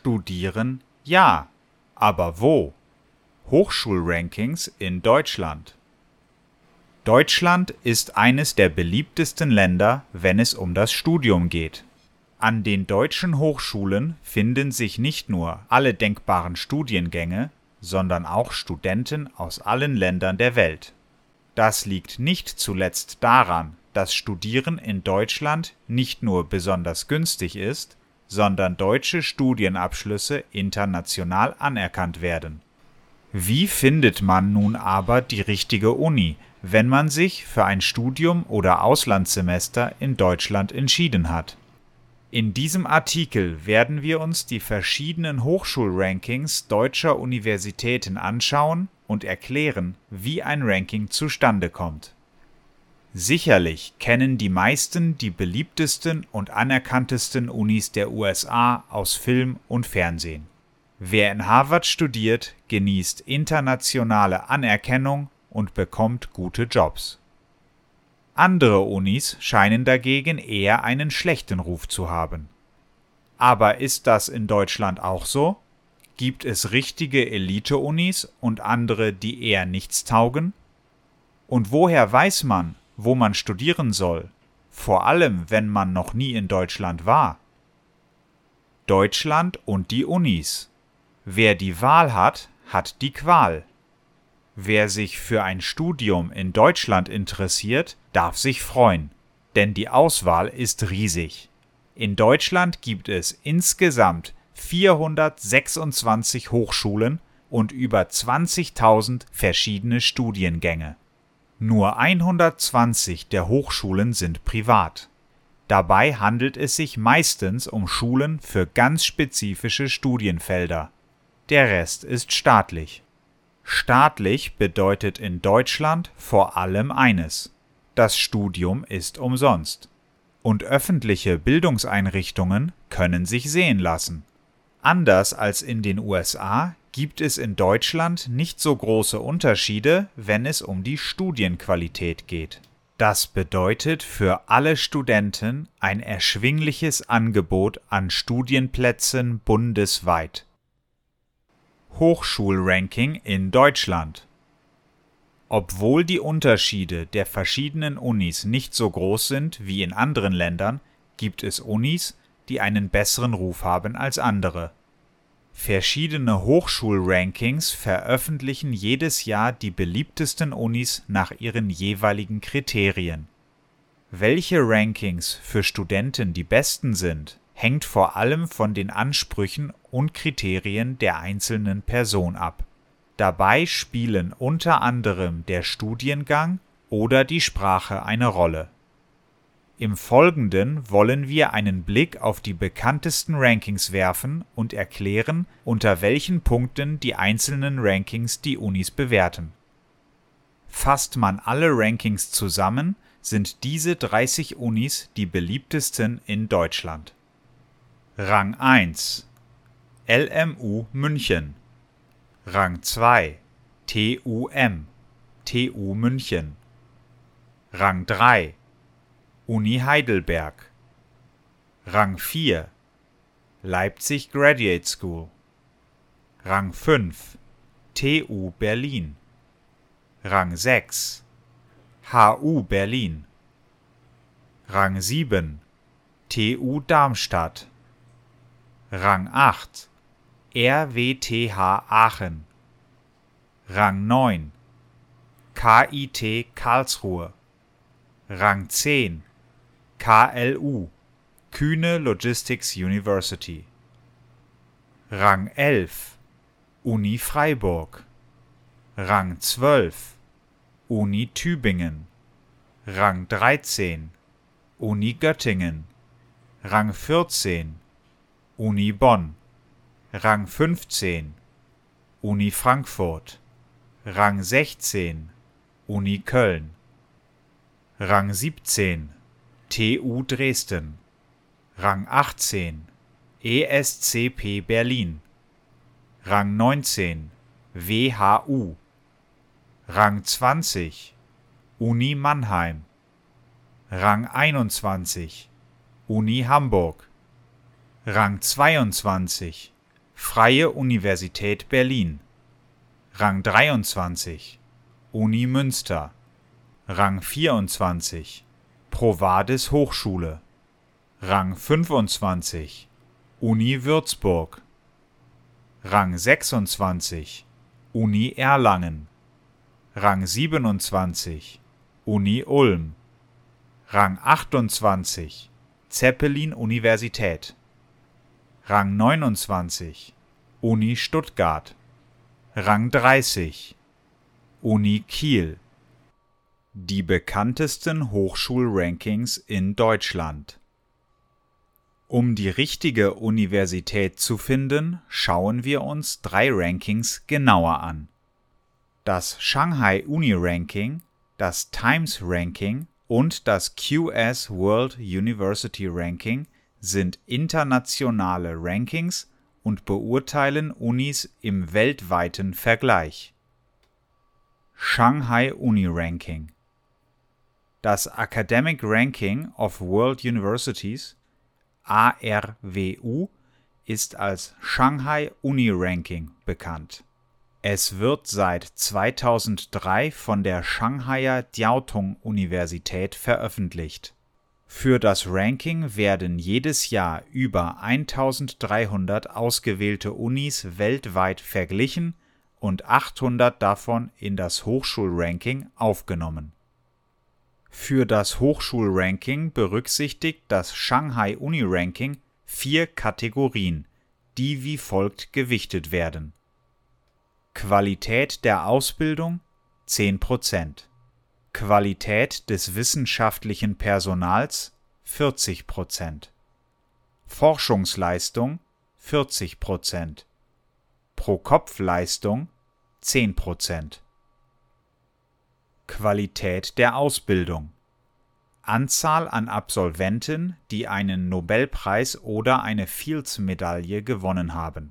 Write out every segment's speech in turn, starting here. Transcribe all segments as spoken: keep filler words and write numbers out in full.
Studieren ja, aber wo? Hochschulrankings in Deutschland. Deutschland ist eines der beliebtesten Länder, wenn es um das Studium geht. An den deutschen Hochschulen finden sich nicht nur alle denkbaren Studiengänge, sondern auch Studenten aus allen Ländern der Welt. Das liegt nicht zuletzt daran, dass Studieren in Deutschland nicht nur besonders günstig ist, sondern deutsche Studienabschlüsse international anerkannt werden. Wie findet man nun aber die richtige Uni, wenn man sich für ein Studium oder Auslandssemester in Deutschland entschieden hat? In diesem Artikel werden wir uns die verschiedenen Hochschulrankings deutscher Universitäten anschauen und erklären, wie ein Ranking zustande kommt. Sicherlich kennen die meisten die beliebtesten und anerkanntesten Unis der U S A aus Film und Fernsehen. Wer in Harvard studiert, genießt internationale Anerkennung und bekommt gute Jobs. Andere Unis scheinen dagegen eher einen schlechten Ruf zu haben. Aber ist das in Deutschland auch so? Gibt es richtige Elite-Unis und andere, die eher nichts taugen? Und woher weiß man, wo man studieren soll, vor allem wenn man noch nie in Deutschland war? Deutschland und die Unis. Wer die Wahl hat, hat die Qual. Wer sich für ein Studium in Deutschland interessiert, darf sich freuen, denn die Auswahl ist riesig. In Deutschland gibt es insgesamt vierhundertsechsundzwanzig Hochschulen und über zwanzigtausend verschiedene Studiengänge. Nur hundertzwanzig der Hochschulen sind privat. Dabei handelt es sich meistens um Schulen für ganz spezifische Studienfelder. Der Rest ist staatlich. Staatlich bedeutet in Deutschland vor allem eines: Das Studium ist umsonst. Und öffentliche Bildungseinrichtungen können sich sehen lassen. Anders als in den U S A gibt es in Deutschland nicht so große Unterschiede, wenn es um die Studienqualität geht. Das bedeutet für alle Studenten ein erschwingliches Angebot an Studienplätzen bundesweit. Hochschulranking in Deutschland. Obwohl die Unterschiede der verschiedenen Unis nicht so groß sind wie in anderen Ländern, gibt es Unis, die einen besseren Ruf haben als andere. Verschiedene Hochschulrankings veröffentlichen jedes Jahr die beliebtesten Unis nach ihren jeweiligen Kriterien. Welche Rankings für Studenten die besten sind, hängt vor allem von den Ansprüchen und Kriterien der einzelnen Person ab. Dabei spielen unter anderem der Studiengang oder die Sprache eine Rolle. Im Folgenden wollen wir einen Blick auf die bekanntesten Rankings werfen und erklären, unter welchen Punkten die einzelnen Rankings die Unis bewerten. Fasst man alle Rankings zusammen, sind diese dreißig Unis die beliebtesten in Deutschland. Rang eins: L M U München. Rang zwei: T U M, T U München. Rang drei: Uni Heidelberg. Rang vier: Leipzig Graduate School. Rang fünf: T U Berlin. Rang sechs: H U Berlin. Rang sieben: T U Darmstadt. Rang acht: R W T H Aachen. Rang neun: K I T Karlsruhe. Rang zehn: K L U, Kühne Logistics University. Rang elf: Uni Freiburg. Rang zwölf: Uni Tübingen. Rang dreizehn: Uni Göttingen. Rang vierzehn: Uni Bonn. Rang fünfzehn: Uni Frankfurt. Rang sechzehn: Uni Köln. Rang siebzehn: T U Dresden. Rang achtzehn: E S C P Berlin. Rang neunzehn: W H U. Rang zwanzig: Uni Mannheim. Rang einundzwanzig: Uni Hamburg. Rang zweiundzwanzig: Freie Universität Berlin. Rang dreiundzwanzig, Uni Münster. Rang vierundzwanzig, Pro Vadis Hochschule. Rang fünfundzwanzig, Uni Würzburg. Rang sechsundzwanzig, Uni Erlangen. Rang siebenundzwanzig, Uni Ulm. Rang achtundzwanzig, Zeppelin-Universität. Rang neunundzwanzig, Uni Stuttgart. Rang dreißig, Uni Kiel. Die bekanntesten Hochschulrankings in Deutschland. Um die richtige Universität zu finden, schauen wir uns drei Rankings genauer an. Das Shanghai Uni Ranking, das Times Ranking und das Q S World University Ranking sind internationale Rankings und beurteilen Unis im weltweiten Vergleich. Shanghai Uni Ranking. Das Academic Ranking of World Universities A R W U ist als Shanghai Uni Ranking bekannt. Es wird seit zweitausenddrei von der Shanghaier Jiaotong Universität veröffentlicht. Für das Ranking werden jedes Jahr über eintausenddreihundert ausgewählte Unis weltweit verglichen und achthundert davon in das Hochschulranking aufgenommen. Für das Hochschulranking berücksichtigt das Shanghai Uni Ranking vier Kategorien, die wie folgt gewichtet werden: Qualität der Ausbildung zehn Prozent, Qualität des wissenschaftlichen Personals vierzig Prozent, Forschungsleistung vierzig Prozent, Pro-Kopf-Leistung zehn Prozent. Qualität der Ausbildung: Anzahl an Absolventen, die einen Nobelpreis oder eine Fields-Medaille gewonnen haben.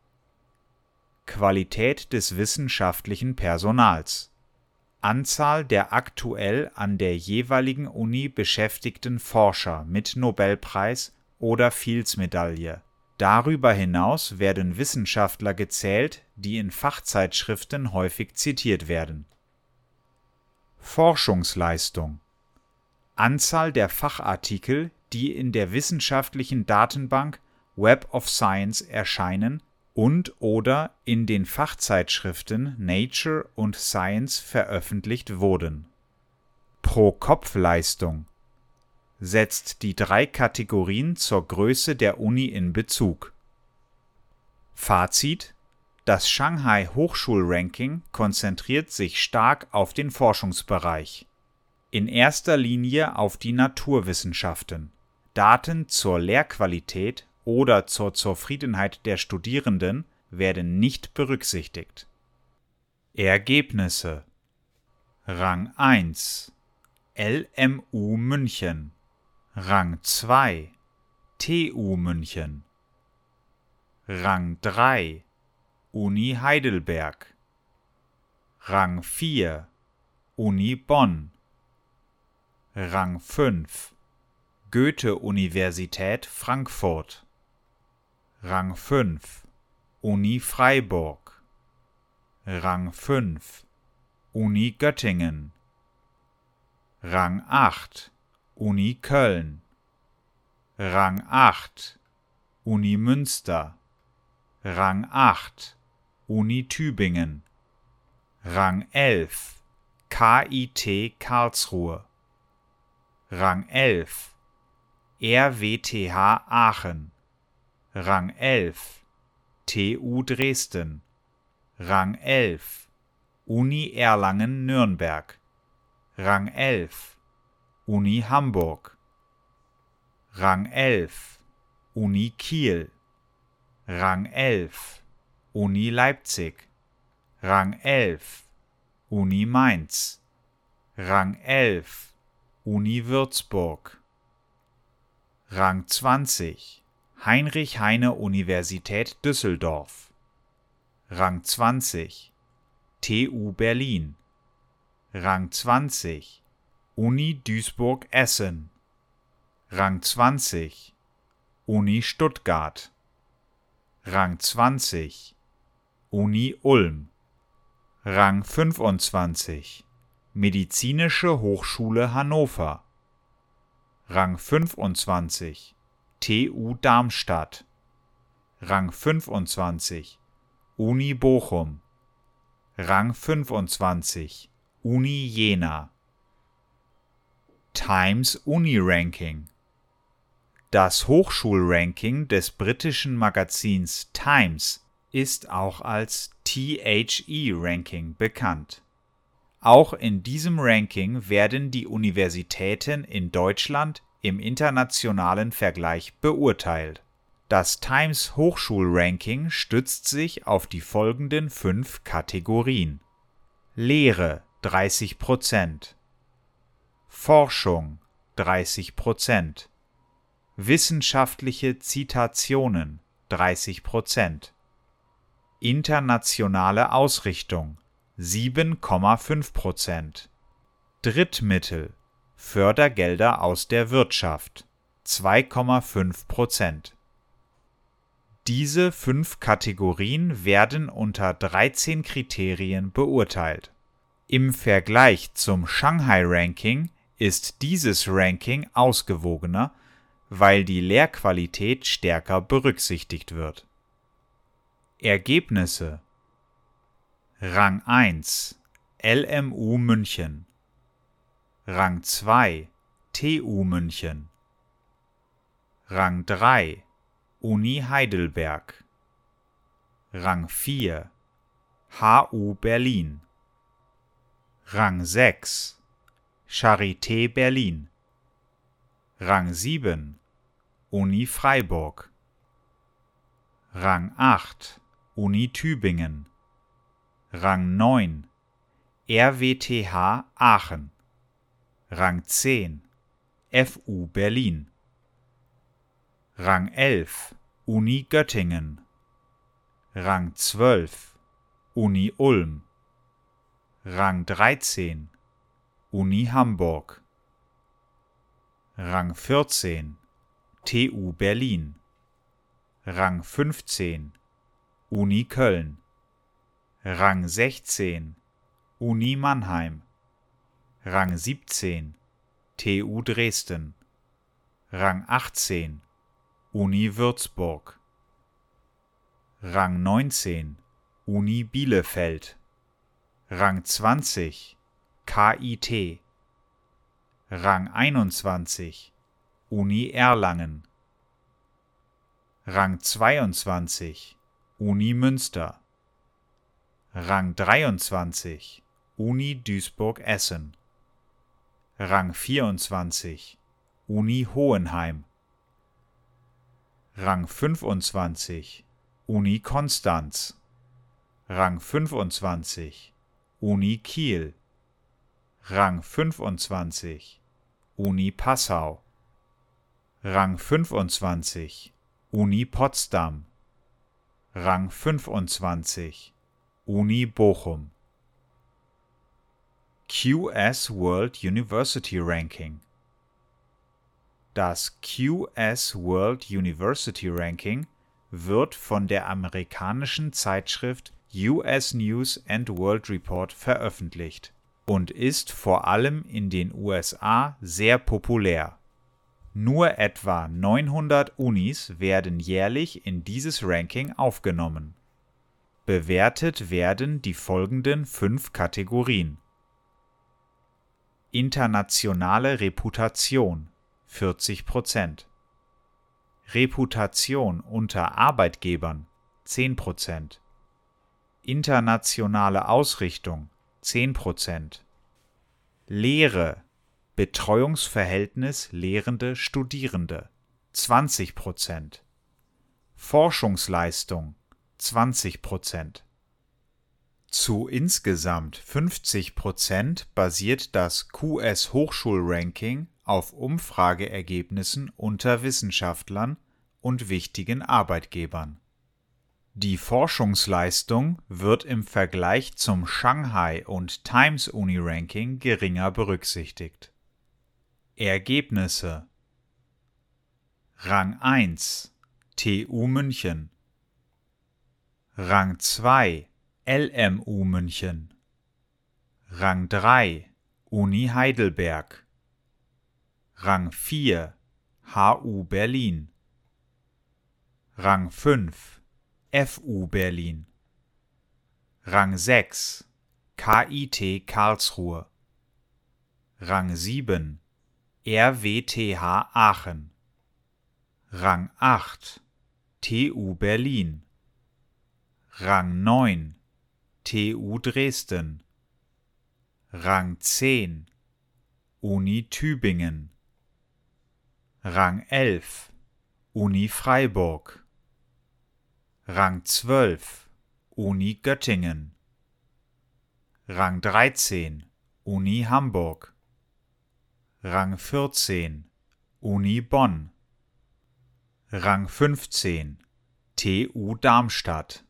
Qualität des wissenschaftlichen Personals: Anzahl der aktuell an der jeweiligen Uni beschäftigten Forscher mit Nobelpreis oder Fields-Medaille. Darüber hinaus werden Wissenschaftler gezählt, die in Fachzeitschriften häufig zitiert werden. Forschungsleistung: Anzahl der Fachartikel, die in der wissenschaftlichen Datenbank Web of Science erscheinen und/oder in den Fachzeitschriften Nature und Science veröffentlicht wurden. Pro-Kopf-Leistung: Setzt die drei Kategorien zur Größe der Uni in Bezug. Fazit: Das Shanghai Hochschulranking konzentriert sich stark auf den Forschungsbereich. In erster Linie auf die Naturwissenschaften. Daten zur Lehrqualität oder zur Zufriedenheit der Studierenden werden nicht berücksichtigt. Ergebnisse: Rang eins L M U München, Rang zwei T U München, Rang drei Uni Heidelberg, Rang vier Uni Bonn, Rang fünf Goethe-Universität Frankfurt, Rang fünf Uni Freiburg, Rang fünf Uni Göttingen, Rang acht Uni Köln, Rang acht Uni Münster, Rang acht Uni Tübingen, Rang elf K I T Karlsruhe, Rang elf R W T H Aachen, Rang elf T U Dresden, Rang elf Uni Erlangen-Nürnberg, Rang elf Uni Hamburg, Rang elf Uni Kiel, Rang elf Uni Leipzig, Rang elf Uni Mainz, Rang elf Uni Würzburg, Rang zwanzig Heinrich-Heine-Universität Düsseldorf, Rang zwanzig T U Berlin, Rang zwanzig Uni Rang zwanzig Uni Ulm. Rang fünfundzwanzig Medizinische Hochschule Hannover. Rang fünfundzwanzig T U Darmstadt. Rang fünfundzwanzig Uni Bochum. Rang fünfundzwanzig Uni Jena. Times Uni Ranking. Das Hochschulranking des britischen Magazins Times ist auch als T H E Ranking bekannt. Auch in diesem Ranking werden die Universitäten in Deutschland im internationalen Vergleich beurteilt. Das Times Hochschulranking stützt sich auf die folgenden fünf Kategorien: Lehre dreißig Prozent, Forschung dreißig Prozent, wissenschaftliche Zitationen dreißig Prozent, internationale Ausrichtung sieben Komma fünf Prozent, Drittmittel, Fördergelder aus der Wirtschaft zwei Komma fünf Prozent. Diese fünf Kategorien werden unter dreizehn Kriterien beurteilt. Im Vergleich zum Shanghai-Ranking ist dieses Ranking ausgewogener, weil die Lehrqualität stärker berücksichtigt wird. Ergebnisse: Rang eins L M U München, Rang zwei T U München, Rang drei Uni Heidelberg, Rang vier H U Berlin, Rang sechs Charité Berlin, Rang sieben Uni Freiburg, Rang acht Uni Tübingen, Rang neun R W T H Aachen, Rang zehn F U Berlin, Rang elf Uni Göttingen, Rang zwölf Uni Ulm, Rang dreizehn Uni Hamburg, Rang vierzehn T U Berlin, Rang fünfzehn Uni Köln, Rang sechzehn Uni Mannheim, Rang siebzehn T U Dresden, Rang achtzehn Uni Würzburg, Rang neunzehn Uni Bielefeld, Rang zwanzig K I T, Rang einundzwanzig Uni Erlangen, Rang zweiundzwanzig Uni Münster, Rang dreiundzwanzig Uni Duisburg-Essen, Rang vierundzwanzig Uni Hohenheim, Rang fünfundzwanzig Uni Konstanz, Rang fünfundzwanzig Uni Kiel, Rang fünfundzwanzig Uni Passau, Rang fünfundzwanzig Uni Potsdam, Rang fünfundzwanzig Uni Bochum. Q S World University Ranking. Das Q S World University Ranking wird von der amerikanischen Zeitschrift U S News and World Report veröffentlicht und ist vor allem in den U S A sehr populär. Nur etwa neunhundert Unis werden jährlich in dieses Ranking aufgenommen. Bewertet werden die folgenden fünf Kategorien: Internationale Reputation vierzig Prozent, Reputation unter Arbeitgebern zehn Prozent, internationale Ausrichtung zehn Prozent, Lehre, Betreuungsverhältnis Lehrende Studierende zwanzig Prozent, Forschungsleistung zwanzig Prozent. Zu insgesamt fünfzig Prozent basiert das Q S Hochschulranking auf Umfrageergebnissen unter Wissenschaftlern und wichtigen Arbeitgebern. Die Forschungsleistung wird im Vergleich zum Shanghai und Times Uni Ranking geringer berücksichtigt. Ergebnisse: Rang eins T U München, Rang zwei L M U München. Rang drei Uni Heidelberg. Rang vier H U Berlin. Rang fünf F U Berlin. Rang sechs K I T Karlsruhe. Rang sieben R W T H Aachen. Rang acht T U Berlin. Rang neun T U Dresden. Rang zehn Uni Tübingen. Rang elf Uni Freiburg. Rang zwölf Uni Göttingen. Rang dreizehn Uni Hamburg. Rang vierzehn Uni Bonn. Rang fünfzehn T U Darmstadt.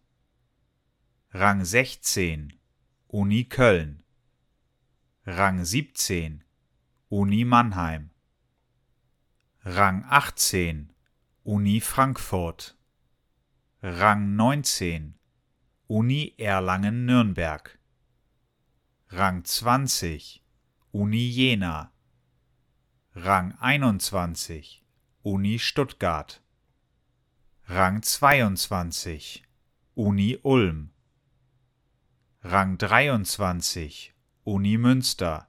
Rang sechzehn Uni Köln. Rang siebzehn Uni Mannheim. Rang achtzehn Uni Frankfurt. Rang neunzehn Uni Erlangen-Nürnberg. Rang zwanzig Uni Jena. Rang einundzwanzig Uni Stuttgart. Rang zweiundzwanzig Uni Ulm. Rang dreiundzwanzig Uni Münster.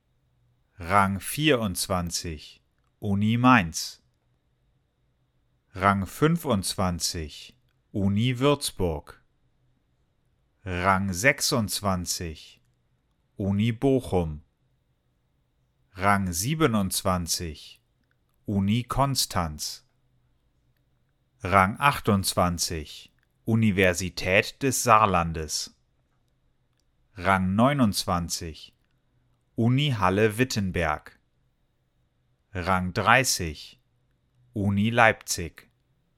Rang vierundzwanzig Uni Mainz. Rang fünfundzwanzig Uni Würzburg. Rang sechsundzwanzig Uni Bochum. Rang siebenundzwanzig Uni Konstanz. Rang achtundzwanzig Universität des Saarlandes. Rang neunundzwanzig Uni Halle-Wittenberg. Rang dreißig Uni Leipzig.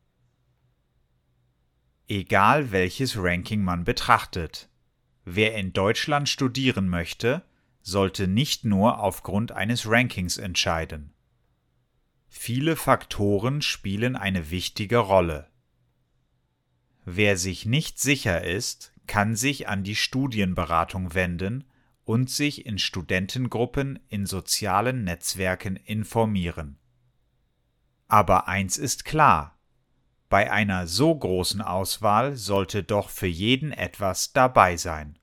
Egal welches Ranking man betrachtet, wer in Deutschland studieren möchte, sollte nicht nur aufgrund eines Rankings entscheiden. Viele Faktoren spielen eine wichtige Rolle. Wer sich nicht sicher ist, kann sich an die Studienberatung wenden und sich in Studentengruppen in sozialen Netzwerken informieren. Aber eins ist klar: Bei einer so großen Auswahl sollte doch für jeden etwas dabei sein.